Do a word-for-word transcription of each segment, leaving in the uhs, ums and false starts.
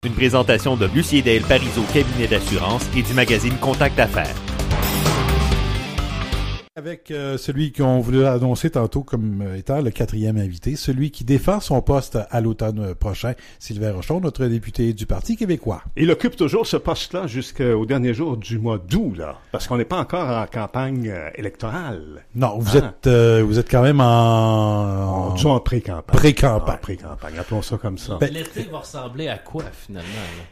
une présentation de Lucier Dale Parizeau Cabinet d'assurance et du magazine Contact Affaires. Avec euh, celui qu'on voulait annoncer tantôt comme étant le quatrième invité, celui qui défend son poste à l'automne prochain, Sylvain Rochon, notre député du Parti québécois. Il occupe toujours ce poste-là jusqu'au dernier jour du mois d'août, là, parce qu'on n'est pas encore en campagne euh, électorale. Non, vous ah. êtes euh, vous êtes quand même en... En, en, en pré-campagne. Pré-campagne. En pré-campagne, appelons ça comme ça. Ben, l'été va ressembler à quoi, finalement, là?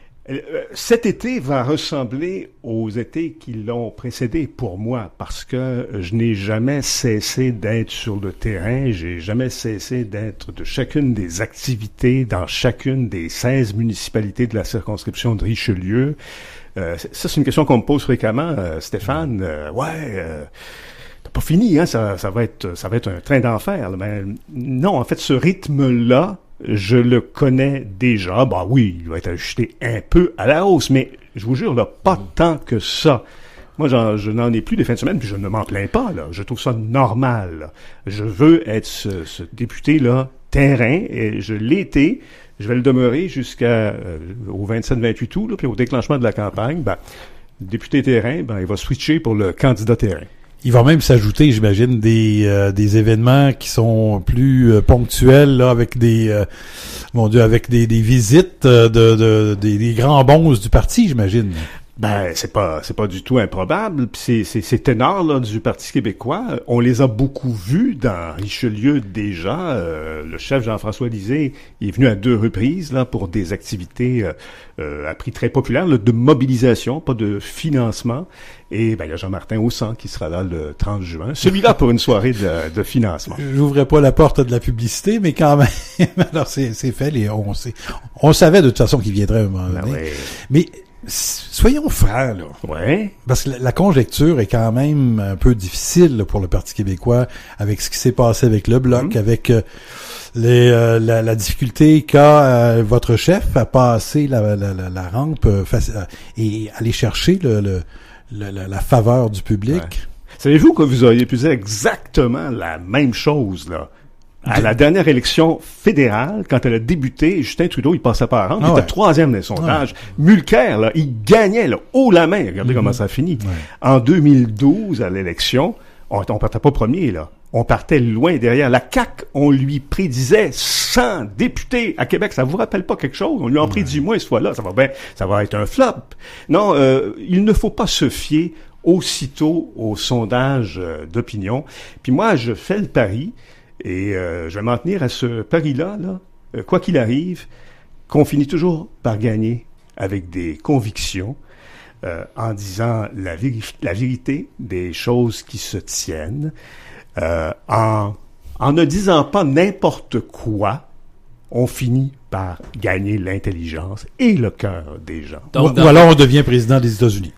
Cet été va ressembler aux étés qui l'ont précédé pour moi, parce que je n'ai jamais cessé d'être sur le terrain, j'ai jamais cessé d'être de chacune des activités dans chacune des seize municipalités de la circonscription de Richelieu. Euh, ça, c'est une question qu'on me pose fréquemment, euh, Stéphane. Euh, ouais... Euh, T'as pas fini, hein, ça, ça va être, ça va être un train d'enfer. Mais non, en fait, ce rythme-là, je le connais déjà. Bah oui, il va être ajusté un peu à la hausse, mais je vous jure, là, pas tant que ça. Moi, j'en, je n'en ai plus des fins de semaine, puis je ne m'en plains pas, là. Je trouve ça normal, là. Je veux être ce, ce député-là terrain, et je l'ai été. Je vais le demeurer jusqu'à euh, au vingt-sept vingt-huit août, là, puis au déclenchement de la campagne, ben, le député terrain, ben, il va switcher pour le candidat terrain. Il va même s'ajouter, j'imagine, des euh, des événements qui sont plus euh, ponctuels, là, avec des euh, mon Dieu, avec des des visites euh, de, de des, des grands bons du parti, j'imagine. Ben, c'est pas, c'est pas du tout improbable. Puis c'est, c'est, ces ténors, là, du Parti québécois, on les a beaucoup vus dans Richelieu déjà. Euh, le chef Jean-François Lisée, il est venu à deux reprises, là, pour des activités, euh, euh, à prix très populaires, là, de mobilisation, pas de financement. Et, ben, il y a Jean-Martin Haussan qui sera là le trente juin. Celui-là pour une soirée de, de financement. J'ouvrais pas la porte de la publicité, mais quand même, alors c'est, c'est fait, les, on sait, on savait de toute façon qu'il viendrait un moment donné. Ben ouais. Mais, soyons francs, là. Ouais. Parce que la, la conjecture est quand même un peu difficile là, pour le Parti québécois, avec ce qui s'est passé avec le Bloc, mmh. avec euh, les, euh, la, la difficulté qu'a euh, votre chef à passer la, la, la, la rampe euh, face, euh, et aller chercher le, le, le, la, la faveur du public. Ouais. Savez-vous que vous auriez pu dire exactement la même chose, là? À la dernière élection fédérale, quand elle a débuté, Justin Trudeau, il passait pas à rendre, ah il ouais. était troisième dans les sondages. Ah ouais. Mulcair, là, il gagnait, là, haut la main. Regardez mm-hmm. comment ça a fini. Ouais. En deux mille douze, à l'élection, on, on partait pas premier, là. On partait loin derrière. La C A Q, on lui prédisait cent députés à Québec. Ça vous rappelle pas quelque chose? On lui en ouais. prédit moins cette fois-là. Ça va bien, ça va être un flop. Non, euh, il ne faut pas se fier aussitôt aux sondages euh, d'opinion. Puis moi, je fais le pari, et euh, je vais m'en tenir à ce pari-là, là, euh, quoi qu'il arrive, qu'on finit toujours par gagner avec des convictions, euh, en disant la, véri- la vérité des choses qui se tiennent, euh, en, en ne disant pas n'importe quoi, on finit par gagner l'intelligence et le cœur des gens. Donc, ou, ou alors on devient président des États-Unis.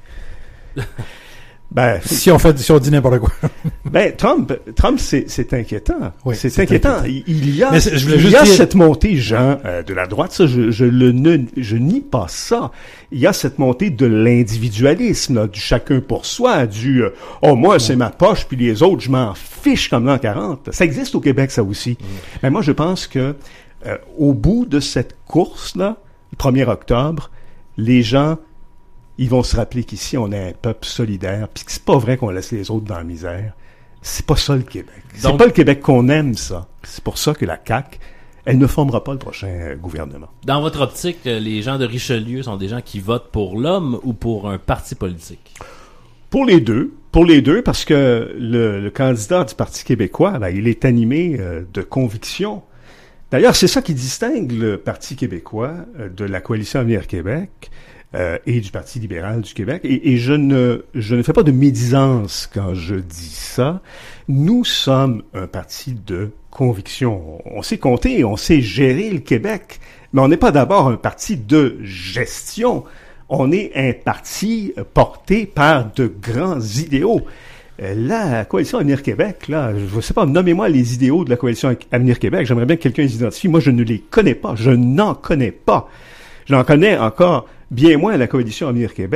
Ben, si on fait, si on dit n'importe quoi. Ben, Trump, Trump, c'est, c'est inquiétant. Oui, c'est, c'est inquiétant. inquiétant. Il y a, je il y a dire... cette montée, Jean, euh, de la droite. Ça, je, je le ne, je nie pas ça. Il y a cette montée de l'individualisme, là, du chacun pour soi, du, euh, oh, moi, c'est ma poche, puis les autres, je m'en fiche comme l'an quarante. Ça existe au Québec, ça aussi. Mm. Mais moi, je pense que, euh, au bout de cette course-là, le premier octobre, les gens, ils vont se rappeler qu'ici, on est un peuple solidaire, puis que c'est pas vrai qu'on laisse les autres dans la misère. C'est pas ça, le Québec. C'est Donc, pas le Québec qu'on aime, ça. C'est pour ça que la C A Q, elle ne formera pas le prochain euh, gouvernement. Dans votre optique, les gens de Richelieu sont des gens qui votent pour l'homme ou pour un parti politique? Pour les deux. Pour les deux, parce que le, le candidat du Parti québécois, ben, il est animé euh, de convictions. D'ailleurs, c'est ça qui distingue le Parti québécois euh, de la Coalition Avenir Québec. Euh, et du Parti libéral du Québec. Et, et je ne je ne fais pas de médisance quand je dis ça. Nous sommes un parti de conviction. On sait compter, on sait gérer le Québec, mais on n'est pas d'abord un parti de gestion. On est un parti porté par de grands idéaux. La Coalition Avenir Québec, là, je ne sais pas, nommez-moi les idéaux de la Coalition Avenir Québec. J'aimerais bien que quelqu'un les identifie. Moi, je ne les connais pas. Je n'en connais pas. Je n'en connais encore bien moins la Coalition Avenir Québec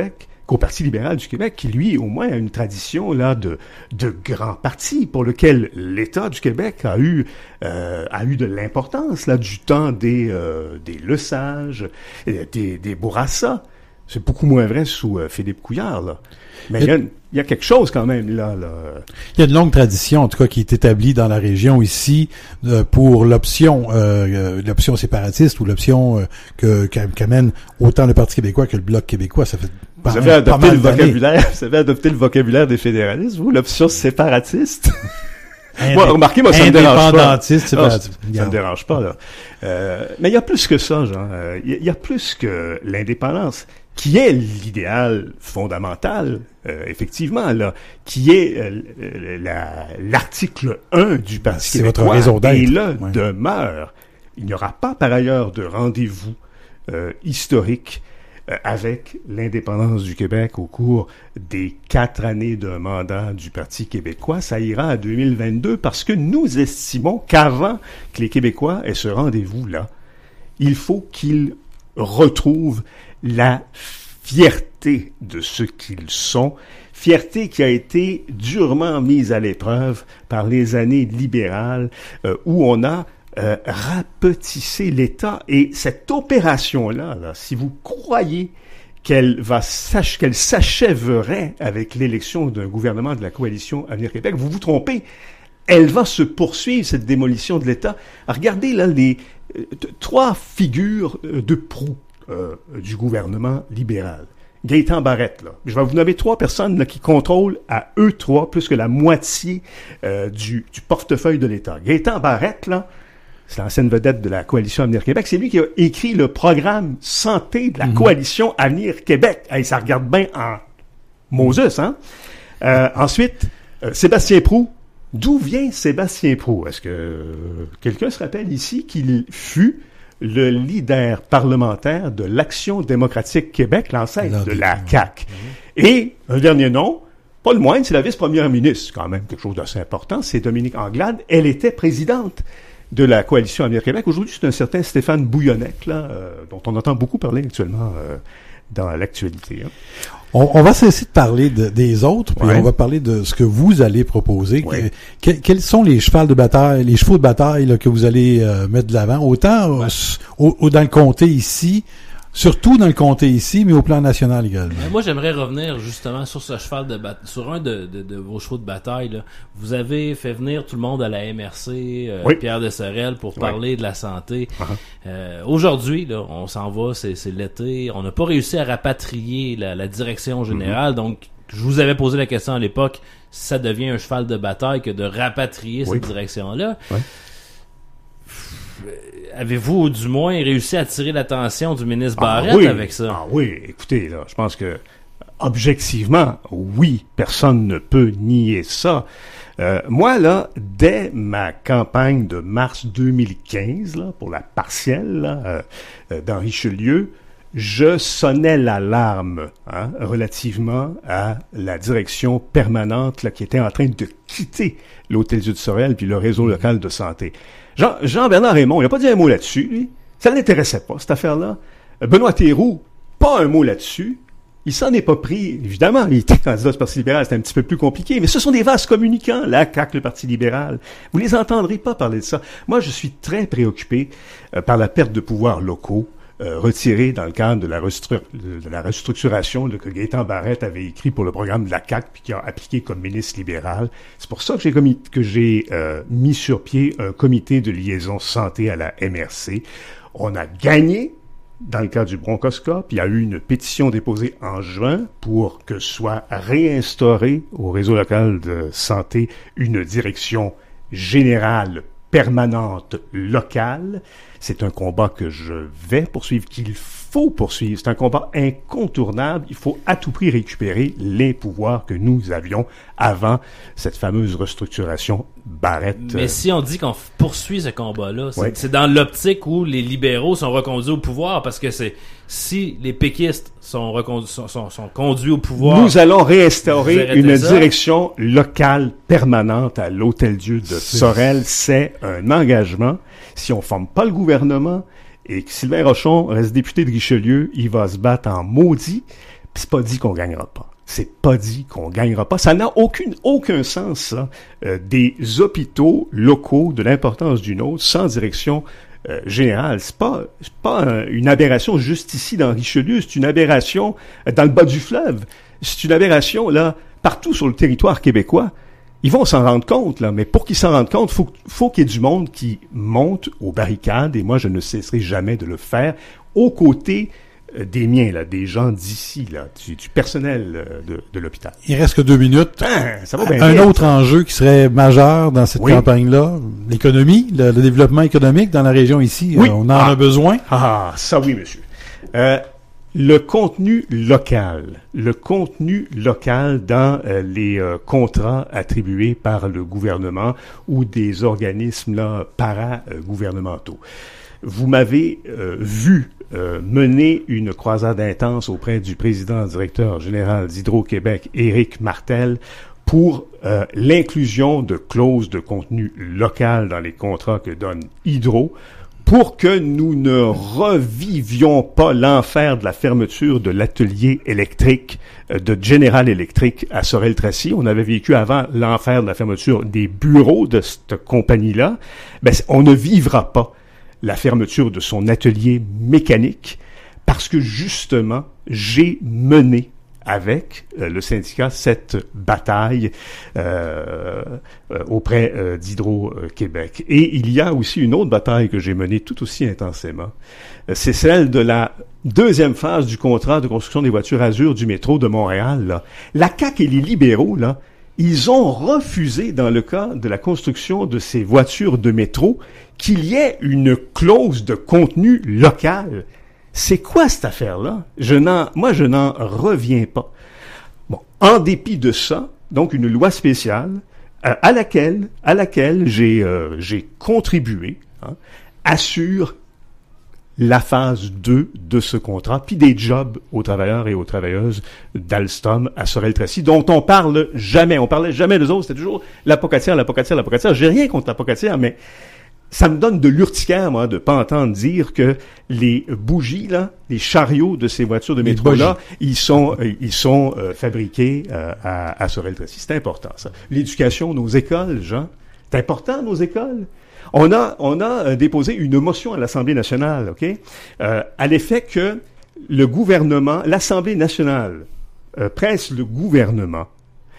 qu'au Parti libéral du Québec, qui lui, au moins, a une tradition là de de grands partis pour lequel l'État du Québec a eu euh, a eu de l'importance là du temps des euh, des Lesage, des des Bourassa. C'est beaucoup moins vrai sous euh, Philippe Couillard là. Mais il y a, il y a quelque chose quand même là, là. Il y a une longue tradition, en tout cas, qui est établie dans la région ici euh, pour l'option, euh, l'option séparatiste ou l'option euh, que qu'amène autant le Parti québécois que le Bloc québécois. Ça fait pas, vous avez adopté le d'années. vocabulaire, vous avez adopté le vocabulaire des fédéralistes, vous, l'option séparatiste. Moi, remarquez, moi, ça me dérange pas. Indépendantiste, séparatiste. Non, ça me dérange pas là. Euh, mais il y a plus que ça, Jean. Il y, y a plus que l'indépendance, qui est l'idéal fondamental, euh, effectivement, là, qui est euh, la, l'article un du Parti C'est québécois, votre raison d'être. et là Ouais. demeure. Il n'y aura pas, par ailleurs, de rendez-vous euh, historique euh, avec l'indépendance du Québec au cours des quatre années d'un mandat du Parti québécois. Ça ira à deux mille vingt-deux parce que nous estimons qu'avant que les Québécois aient ce rendez-vous-là, il faut qu'ils retrouvent la fierté de ce qu'ils sont, fierté qui a été durement mise à l'épreuve par les années libérales euh, où on a euh, rapetissé l'État. Et cette opération-là, là, si vous croyez qu'elle va s'ach- qu'elle s'achèverait avec l'élection d'un gouvernement de la coalition Avenir Québec, vous vous trompez. Elle va se poursuivre, cette démolition de l'État. Regardez là les euh, t- trois figures euh, de proue Euh, du gouvernement libéral. Gaétan Barrette, là. Je vais vous nommer trois personnes là, qui contrôlent à eux trois plus que la moitié euh, du, du portefeuille de l'État. Gaétan Barrette, là, c'est l'ancienne vedette de la coalition Avenir Québec. C'est lui qui a écrit le programme santé de la mmh. coalition Avenir Québec. Hey, ça regarde bien en Moses, hein? Euh, ensuite, euh, Sébastien Proulx. D'où vient Sébastien Proulx? Est-ce que euh, quelqu'un se rappelle ici qu'il fut le leader parlementaire de l'Action démocratique Québec, l'ancêtre de la C A Q. Mmh. Et un dernier nom, pas le moindre, c'est la vice-première ministre, quand même quelque chose d'assez important, c'est Dominique Anglade. Elle était présidente de la coalition Avenir Québec. Aujourd'hui, c'est un certain Stéphane Bouillonnec, là, euh, dont on entend beaucoup parler actuellement euh, dans l'actualité. Hein. On, on va cesser de parler de, des autres, puis ouais. on va parler de ce que vous allez proposer. Ouais. Que, quels sont les chevaux de bataille, les chevaux de bataille là, que vous allez euh, mettre de l'avant, autant ouais. au, au, dans le comté ici, surtout dans le comté ici, mais au plan national également. Mais moi, j'aimerais revenir justement sur ce cheval de bataille, sur un de, de, de vos chevaux de bataille. Là. Vous avez fait venir tout le monde à la M R C, euh, oui. Pierre Dessorel, pour parler oui. de la santé. Uh-huh. Euh, aujourd'hui, là, on s'en va, c'est, c'est l'été. On n'a pas réussi à rapatrier la, la direction générale, mm-hmm. donc je vous avais posé la question à l'époque, si ça devient un cheval de bataille que de rapatrier oui. cette direction-là. Oui. Avez-vous du moins réussi à attirer l'attention du ministre Barrette ah oui. avec ça? Ah oui, écoutez, là, je pense que objectivement, oui, personne ne peut nier ça. Euh, moi, là, dès ma campagne de mars deux mille quinze, là, pour la partielle là, euh, euh, dans Richelieu, je sonnais l'alarme hein, relativement à la direction permanente là, qui était en train de quitter l'Hôtel-Dieu de Sorel puis le réseau local de santé. Jean, Jean-Bernard Raymond, il n'a pas dit un mot là-dessus, lui. Ça ne l'intéressait pas, cette affaire-là. Benoît Théroux, pas un mot là-dessus. Il s'en est pas pris, évidemment. Il était candidat du Parti libéral, c'était un petit peu plus compliqué. Mais ce sont des vases communicants, la C A Q, le Parti libéral. Vous les entendrez pas parler de ça. Moi, je suis très préoccupé euh, par la perte de pouvoirs locaux euh, retirés dans le cadre de la, restru- de la restructuration là, que Gaétan Barrette avait écrit pour le programme de la C A Q puis qui a appliqué comme ministre libéral. C'est pour ça que j'ai, commis- que j'ai euh, mis sur pied un comité de liaison santé à la M R C. On a gagné dans le cas du bronchoscope. Il y a eu une pétition déposée en juin pour que soit réinstaurée au réseau local de santé une direction générale permanente locale. C'est un combat que je vais poursuivre, qu'il faut poursuivre. C'est un combat incontournable. Il faut à tout prix récupérer les pouvoirs que nous avions avant cette fameuse restructuration Barrette. Mais si on dit qu'on poursuit ce combat-là, c'est, ouais. c'est dans l'optique où les libéraux sont reconduits au pouvoir, parce que c'est si les péquistes sont, reconduits, sont, sont, sont conduits au pouvoir... Nous allons réinstaurer une ça. direction locale permanente à l'Hôtel-Dieu de c'est... Sorel. C'est un engagement. Si on forme pas le gouvernement et que Sylvain Rochon reste député de Richelieu, il va se battre en maudit c'est pas dit qu'on gagnera pas. C'est pas dit qu'on gagnera pas. Ça n'a aucune, aucun sens, ça, euh, des hôpitaux locaux de l'importance du nôtre sans direction euh, générale. C'est pas, c'est pas un, une aberration juste ici dans Richelieu. C'est une aberration dans le bas du fleuve. C'est une aberration, là, partout sur le territoire québécois. Ils vont s'en rendre compte, là, mais pour qu'ils s'en rendent compte, faut, faut qu'il y ait du monde qui monte aux barricades, et moi, je ne cesserai jamais de le faire, aux côtés euh, des miens, là, des gens d'ici, là, du, du personnel euh, de, de l'hôpital. Il reste que deux minutes. Ah, ça va bien Un vite. autre enjeu qui serait majeur dans cette Oui. campagne-là, l'économie, le, le développement économique dans la région ici, Oui. euh, on en Ah. a besoin. Ah, ça oui, monsieur. Euh, le contenu local, le contenu local dans euh, les euh, contrats attribués par le gouvernement ou des organismes là para-gouvernementaux. Vous m'avez euh, vu euh, mener une croisade intense auprès du président directeur général d'Hydro-Québec, Éric Martel, pour euh, l'inclusion de clauses de contenu local dans les contrats que donne Hydro, pour que nous ne revivions pas l'enfer de la fermeture de l'atelier électrique euh, de General Electric à Sorel-Tracy. On avait vécu avant l'enfer de la fermeture des bureaux de cette compagnie-là. Ben, on ne vivra pas la fermeture de son atelier mécanique parce que, justement, j'ai mené avec euh, le syndicat cette bataille euh, euh, auprès euh, d'Hydro-Québec. Et il y a aussi une autre bataille que j'ai menée tout aussi intensément. Euh, c'est celle de la deuxième phase du contrat de construction des voitures Azur du métro de Montréal. Là. La C A Q et les libéraux, là, ils ont refusé, dans le cas de la construction de ces voitures de métro, qu'il y ait une clause de contenu local. C'est quoi cette affaire-là? Je n'en, moi, je n'en reviens pas. Bon, en dépit de ça, donc une loi spéciale euh, à laquelle, à laquelle j'ai, euh, j'ai contribué, hein, assure la phase deux de ce contrat, puis des jobs aux travailleurs et aux travailleuses d'Alstom à Sorel-Tracy, dont on parle jamais. On parlait jamais d'eux autres. C'était toujours la pocatière, la pocatière, la pocatière. J'ai rien contre la pocatière, mais ça me donne de l'urticaire, moi, de pas entendre dire que les bougies, là, les chariots de ces voitures de métro-là, ils sont, ils sont euh, fabriqués euh, à, à Sorel-Tracy. C'est important, ça. L'éducation, nos écoles, Jean, c'est important, nos écoles. On a, on a euh, déposé une motion à l'Assemblée nationale, OK, euh, à l'effet que le gouvernement, l'Assemblée nationale, euh, presse le gouvernement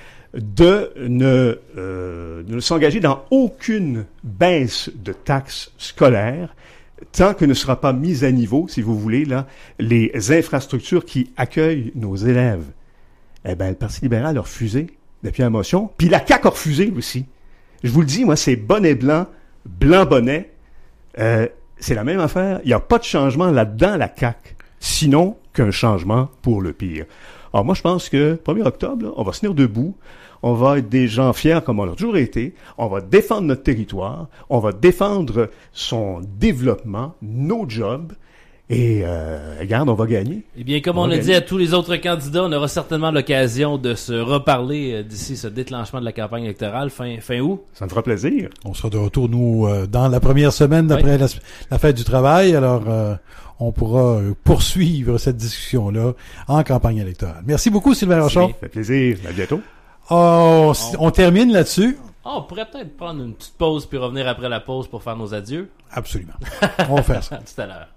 de ne, euh, de ne s'engager dans aucune baisse de taxes scolaires tant que ne sera pas mise à niveau, si vous voulez, là, les infrastructures qui accueillent nos élèves. Eh bien, le Parti libéral a refusé depuis la motion, puis la C A Q a refusé aussi. Je vous le dis, moi, c'est bonnet blanc, blanc bonnet, euh, c'est la même affaire. Il n'y a pas de changement là-dedans, la C A Q, sinon qu'un changement pour le pire. Alors moi, je pense que premier octobre, là, on va se tenir debout, on va être des gens fiers comme on a toujours été, on va défendre notre territoire, on va défendre son développement, nos jobs, et euh, regarde, on va gagner. Eh bien, comme on, on, on a gagner. dit à tous les autres candidats, on aura certainement l'occasion de se reparler euh, d'ici ce déclenchement de la campagne électorale fin, fin août. Ça me fera plaisir. On sera de retour, nous, euh, dans la première semaine d'après Oui. la, la fête du travail. Alors, euh, on pourra euh, poursuivre cette discussion-là en campagne électorale. Merci beaucoup, Sylvain Rochon. Ça fait plaisir. À bientôt. Oh, on, on termine là-dessus. Oh, on pourrait peut-être prendre une petite pause puis revenir après la pause pour faire nos adieux. Absolument. On va faire ça. À tout à l'heure.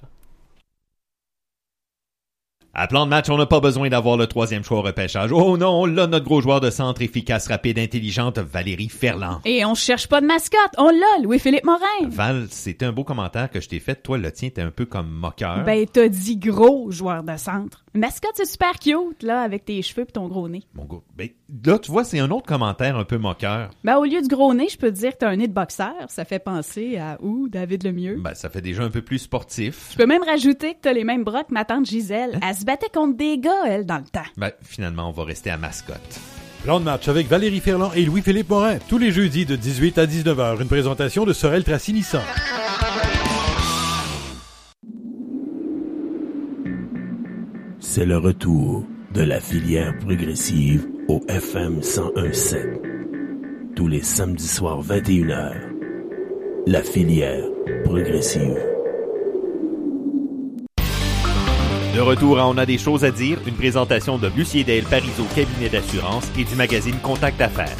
À plan de match, on n'a pas besoin d'avoir le troisième choix au repêchage. Oh non, là, notre gros joueur de centre efficace, rapide, intelligente, Valérie Ferland. Et on cherche pas de mascotte, on l'a, Louis-Philippe Morin. Val, c'était un beau commentaire que je t'ai fait. Toi, le tien, t'es un peu comme moqueur. Ben, t'as dit gros joueur de centre. Mascotte, c'est super cute, là, avec tes cheveux pis ton gros nez. Mon gars, ben, là, tu vois, c'est un autre commentaire un peu moqueur. Ben, au lieu du gros nez, je peux te dire que t'as un nez de boxeur. Ça fait penser à où, David Lemieux? Ben, ça fait déjà un peu plus sportif. Je peux même rajouter que t'as les mêmes bras que ma tante Gisèle. Elle se battait contre des gars, elle, dans le temps. Ben, finalement, on va rester à mascotte. Plan de match avec Valérie Ferland et Louis-Philippe Morin. Tous les jeudis de dix-huit à dix-neuf heures. Une présentation de Sorel-Tracy Nissan. C'est le retour de la filière progressive au F M cent un sept. Tous les samedis soirs vingt et une heures. La filière progressive. De retour à On a des choses à dire, une présentation de Lucie Dale Parizeau, cabinet d'assurance et du magazine Contact Affaires.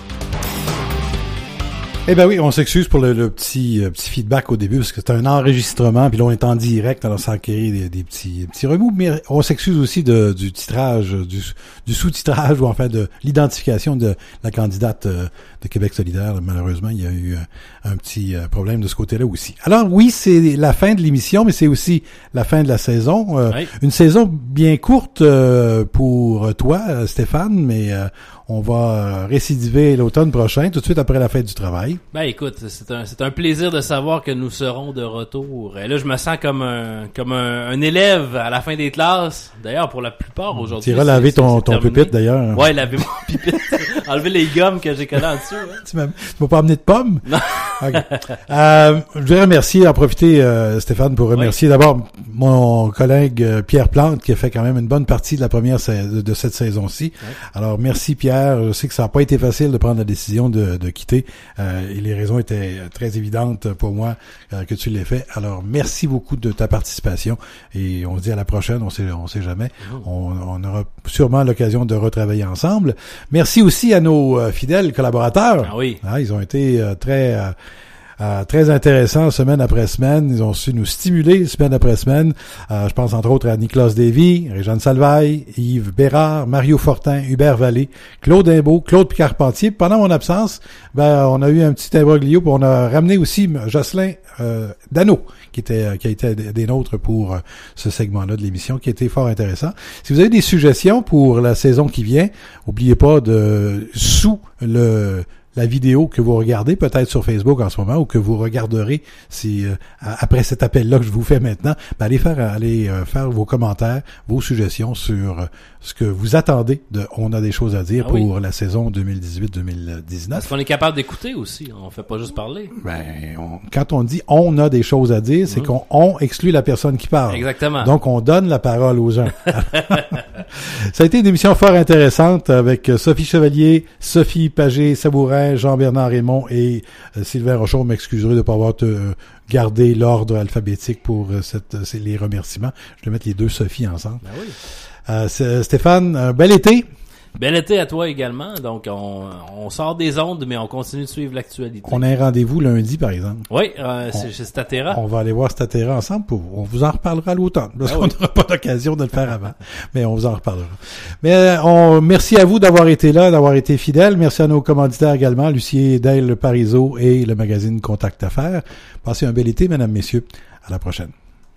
Eh ben oui, on s'excuse pour le, le petit euh, petit feedback au début parce que c'est un enregistrement puis là on est en direct, alors ça a créé des, des petits des petits remous, mais on s'excuse aussi de, du titrage, du, du sous-titrage ou enfin de l'identification de la candidate euh, de Québec solidaire. Malheureusement, il y a eu euh, un petit euh, problème de ce côté-là aussi. Alors oui, c'est la fin de l'émission, mais c'est aussi la fin de la saison. Euh, oui. Une saison bien courte euh, pour toi, Stéphane, mais euh, on va récidiver l'automne prochain, tout de suite après la fête du travail. Ben écoute, c'est un c'est un plaisir de savoir que nous serons de retour. Et là, je me sens comme un comme un, un élève à la fin des classes. D'ailleurs, pour la plupart aujourd'hui. Tu iras laver ton, ton pupitre d'ailleurs. Ouais, laver mon pupitre. Enlever les gommes que j'ai collées en dessous. Hein. Tu m'as, tu m'as pas amené de pommes? Non. Okay. Euh, je voudrais remercier, en profiter, euh, Stéphane, pour remercier oui. d'abord mon collègue euh, Pierre Plante, qui a fait quand même une bonne partie de la première sa- de, de cette saison-ci. Oui. Alors, merci Pierre. Je sais que ça n'a pas été facile de prendre la décision de, de quitter. Euh, et les raisons étaient très évidentes pour moi euh, que tu l'aies fait. Alors, merci beaucoup de ta participation. Et on se dit à la prochaine. On sait, on sait jamais. Mmh. On, on aura sûrement l'occasion de retravailler ensemble. Merci aussi à nos euh, fidèles collaborateurs. Ah oui. Ah, ils ont été euh, très... Euh, Euh, très intéressant semaine après semaine. Ils ont su nous stimuler semaine après semaine. Euh, je pense entre autres à Nicolas Davy, Réjeanne Salvaille, Yves Bérard, Mario Fortin, Hubert Vallée, Claude Imbeau, Claude Picard-Pentier. Pendant mon absence, ben on a eu un petit imbroglio, puis on a ramené aussi Jocelyn euh, Dano, qui était qui a été des nôtres pour euh, ce segment-là de l'émission, qui a été fort intéressant. Si vous avez des suggestions pour la saison qui vient, n'oubliez pas de sous le la vidéo que vous regardez peut-être sur Facebook en ce moment ou que vous regarderez si euh, après cet appel-là que je vous fais maintenant, ben allez faire allez euh, faire vos commentaires, vos suggestions sur euh, ce que vous attendez de On a des choses à dire ah pour oui. la saison deux mille dix-huit deux mille dix-neuf. Parce qu'on est capable d'écouter aussi, on fait pas juste parler. Ben on, quand on dit on a des choses à dire, c'est mmh. qu'on on exclut la personne qui parle. Exactement. Donc on donne la parole aux gens. Ça a été une émission fort intéressante avec Sophie Chevalier, Sophie Pagé-Sabourin, Jean-Bernard Raymond et euh, Sylvain Rochon. M'excuserez de ne pas avoir te, euh, gardé l'ordre alphabétique pour euh, cette, euh, les remerciements. Je vais mettre les deux Sophie ensemble. Ben oui. euh, Stéphane, un bel été. Bel été à toi également. Donc, on, on sort des ondes, mais on continue de suivre l'actualité. On a un rendez-vous lundi, par exemple. Oui, euh, c'est chez Statera. On va aller voir Statera ensemble. Pour, on vous en reparlera à l'automne, parce ah qu'on oui. n'aura pas l'occasion de le faire avant. Mais on vous en reparlera. Mais on, merci à vous d'avoir été là, d'avoir été fidèles. Merci à nos commanditaires également, Lucie Dale Parizeau et le magazine Contact Affaires. Passez un bel été, mesdames, messieurs. À la prochaine.